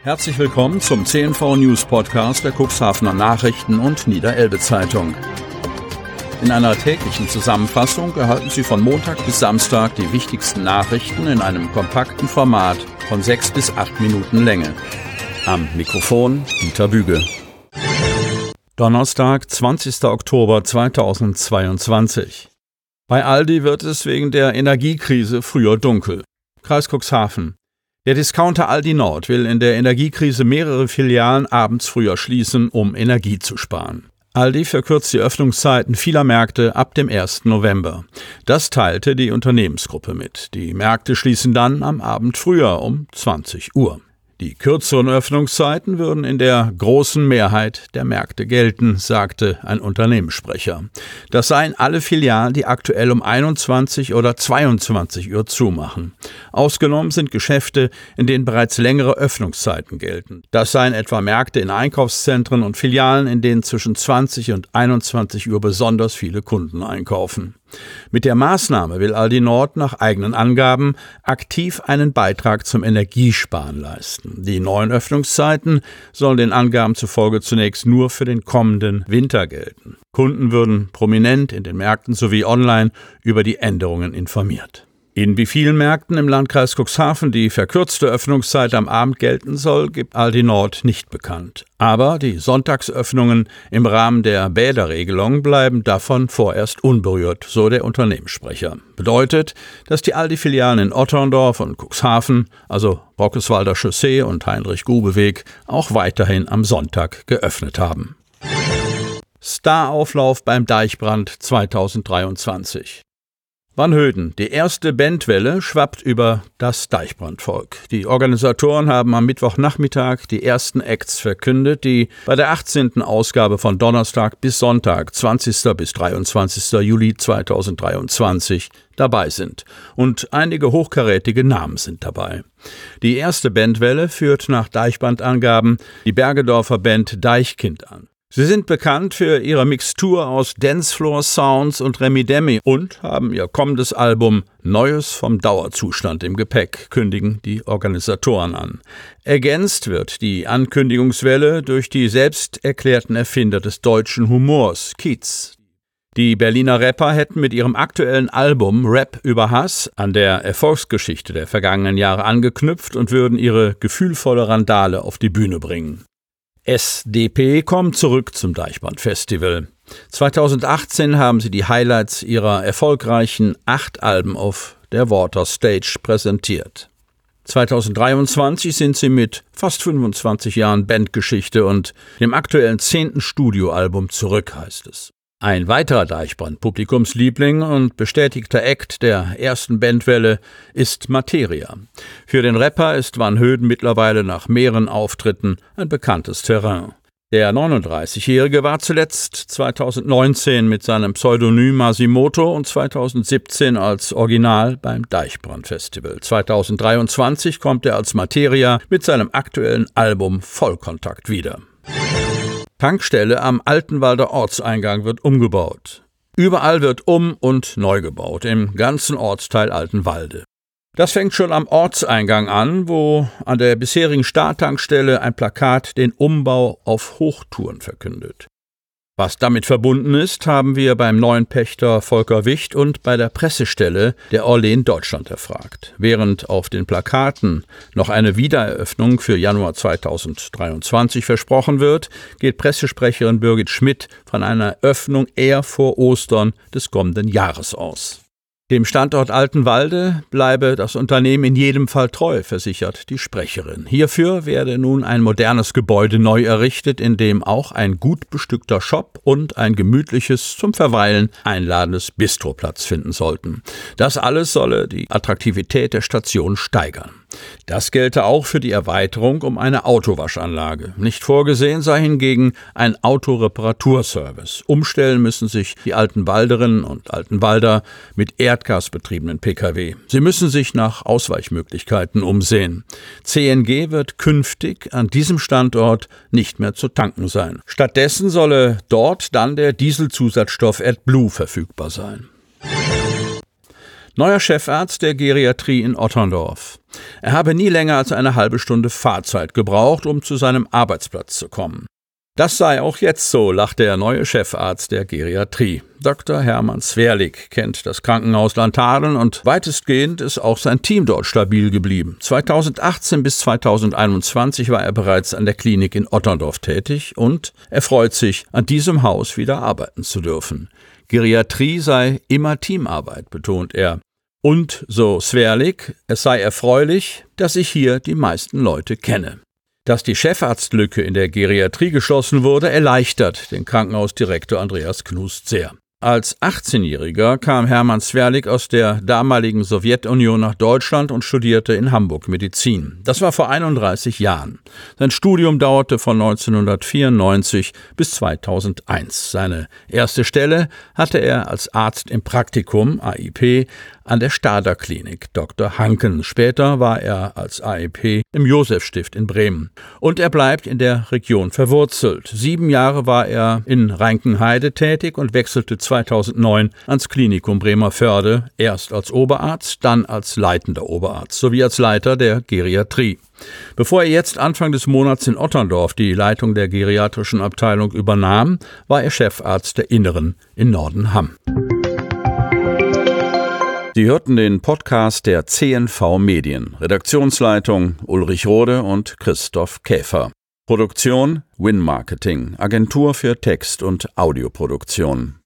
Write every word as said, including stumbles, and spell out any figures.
Herzlich willkommen zum C N V News Podcast der Cuxhavener Nachrichten und Niederelbe Zeitung. In einer täglichen Zusammenfassung erhalten Sie von Montag bis Samstag die wichtigsten Nachrichten in einem kompakten Format von sechs bis acht Minuten Länge. Am Mikrofon Dieter Büge. Donnerstag, zwanzigster Oktober zweitausendzweiundzwanzig. Bei Aldi wird es wegen der Energiekrise früher dunkel. Kreis Cuxhaven. Der Discounter Aldi Nord will in der Energiekrise mehrere Filialen abends früher schließen, um Energie zu sparen. Aldi verkürzt die Öffnungszeiten vieler Märkte ab dem ersten November. Das teilte die Unternehmensgruppe mit. Die Märkte schließen dann am Abend früher um zwanzig Uhr. Die kürzeren Öffnungszeiten würden in der großen Mehrheit der Märkte gelten, sagte ein Unternehmenssprecher. Das seien alle Filialen, die aktuell um einundzwanzig oder zweiundzwanzig Uhr zumachen. Ausgenommen sind Geschäfte, in denen bereits längere Öffnungszeiten gelten. Das seien etwa Märkte in Einkaufszentren und Filialen, in denen zwischen zwanzig und einundzwanzig Uhr besonders viele Kunden einkaufen. Mit der Maßnahme will Aldi Nord nach eigenen Angaben aktiv einen Beitrag zum Energiesparen leisten. Die neuen Öffnungszeiten sollen den Angaben zufolge zunächst nur für den kommenden Winter gelten. Kunden würden prominent in den Märkten sowie online über die Änderungen informiert. In wie vielen Märkten im Landkreis Cuxhaven die verkürzte Öffnungszeit am Abend gelten soll, gibt Aldi Nord nicht bekannt. Aber die Sonntagsöffnungen im Rahmen der Bäderregelung bleiben davon vorerst unberührt, so der Unternehmenssprecher. Bedeutet, dass die Aldi-Filialen in Otterndorf und Cuxhaven, also Brockeswalder Chaussee und Heinrich-Grube-Weg, auch weiterhin am Sonntag geöffnet haben. Starauflauf beim Deichbrand zweitausenddreiundzwanzig. Wanhöden. Die erste Bandwelle schwappt über das Deichbrandvolk. Die Organisatoren haben am Mittwochnachmittag die ersten Acts verkündet, die bei der achtzehnten Ausgabe von Donnerstag bis Sonntag, zwanzigsten bis dreiundzwanzigsten Juli zweitausenddreiundzwanzig, dabei sind. Und einige hochkarätige Namen sind dabei. Die erste Bandwelle führt nach Deichbrandangaben die Bergedorfer Band Deichkind an. Sie sind bekannt für ihre Mixtur aus Dancefloor-Sounds und Remi-Demi und haben ihr kommendes Album Neues vom Dauerzustand im Gepäck, kündigen die Organisatoren an. Ergänzt wird die Ankündigungswelle durch die selbst erklärten Erfinder des deutschen Humors, Kiez. Die Berliner Rapper hätten mit ihrem aktuellen Album Rap über Hass an der Erfolgsgeschichte der vergangenen Jahre angeknüpft und würden ihre gefühlvolle Randale auf die Bühne bringen. S D P kommt zurück zum Deichbrand-Festival. zweitausendachtzehn haben sie die Highlights ihrer erfolgreichen acht Alben auf der Water Stage präsentiert. zweitausenddreiundzwanzig sind sie mit fast fünfundzwanzig Jahren Bandgeschichte und dem aktuellen zehnten Studioalbum zurück, heißt es. Ein weiterer Deichbrand-Publikumsliebling und bestätigter Act der ersten Bandwelle ist Materia. Für den Rapper ist Wanhöden mittlerweile nach mehreren Auftritten ein bekanntes Terrain. Der neununddreißigjährige war zuletzt zweitausendneunzehn mit seinem Pseudonym Masimoto und zweitausendsiebzehn als Original beim Deichbrand-Festival. zweitausenddreiundzwanzig kommt er als Materia mit seinem aktuellen Album Vollkontakt wieder. Tankstelle am Altenwalder Ortseingang wird umgebaut. Überall wird um- und neu gebaut, im ganzen Ortsteil Altenwalde. Das fängt schon am Ortseingang an, wo an der bisherigen Starttankstelle ein Plakat den Umbau auf Hochtouren verkündet. Was damit verbunden ist, haben wir beim neuen Pächter Volker Wicht und bei der Pressestelle der Orlen Deutschland erfragt. Während auf den Plakaten noch eine Wiedereröffnung für Januar zweitausenddreiundzwanzig versprochen wird, geht Pressesprecherin Birgit Schmidt von einer Öffnung eher vor Ostern des kommenden Jahres aus. Dem Standort Altenwalde bleibe das Unternehmen in jedem Fall treu, versichert die Sprecherin. Hierfür werde nun ein modernes Gebäude neu errichtet, in dem auch ein gut bestückter Shop und ein gemütliches, zum Verweilen einladendes Bistro Platz finden sollten. Das alles solle die Attraktivität der Station steigern. Das gelte auch für die Erweiterung um eine Autowaschanlage. Nicht vorgesehen sei hingegen ein Autoreparaturservice. Umstellen müssen sich die Altenwalderinnen und Altenwalder mit erdgasbetriebenen Pkw. Sie müssen sich nach Ausweichmöglichkeiten umsehen. C N G wird künftig an diesem Standort nicht mehr zu tanken sein. Stattdessen solle dort dann der Dieselzusatzstoff AdBlue verfügbar sein. Neuer Chefarzt der Geriatrie in Otterndorf. Er habe nie länger als eine halbe Stunde Fahrzeit gebraucht, um zu seinem Arbeitsplatz zu kommen. Das sei auch jetzt so, lacht der neue Chefarzt der Geriatrie. Doktor Hermann Swerlig kennt das Krankenhaus Lanthadeln und weitestgehend ist auch sein Team dort stabil geblieben. zweitausendachtzehn bis zweitausendeinundzwanzig war er bereits an der Klinik in Otterndorf tätig und er freut sich, an diesem Haus wieder arbeiten zu dürfen. Geriatrie sei immer Teamarbeit, betont er. Und, so Swerlig, es sei erfreulich, dass ich hier die meisten Leute kenne. Dass die Chefarztlücke in der Geriatrie geschlossen wurde, erleichtert den Krankenhausdirektor Andreas Knust sehr. Als achtzehnjähriger kam Hermann Swerlig aus der damaligen Sowjetunion nach Deutschland und studierte in Hamburg Medizin. Das war vor einunddreißig Jahren. Sein Studium dauerte von neunzehnhundertvierundneunzig bis zweitausendeins. Seine erste Stelle hatte er als Arzt im Praktikum, A I P, an der Stader Klinik Doktor Hanken. Später war er als A I P im Josefstift in Bremen. Und er bleibt in der Region verwurzelt. Sieben Jahre war er in Reinkenheide tätig und wechselte zweitausendneun ans Klinikum Bremervörde, erst als Oberarzt, dann als leitender Oberarzt sowie als Leiter der Geriatrie. Bevor er jetzt Anfang des Monats in Otterndorf die Leitung der geriatrischen Abteilung übernahm, war er Chefarzt der Inneren in Nordenham. Sie hörten den Podcast der C N V Medien. Redaktionsleitung Ulrich Rode und Christoph Käfer. Produktion Win Marketing, Agentur für Text- und Audioproduktion.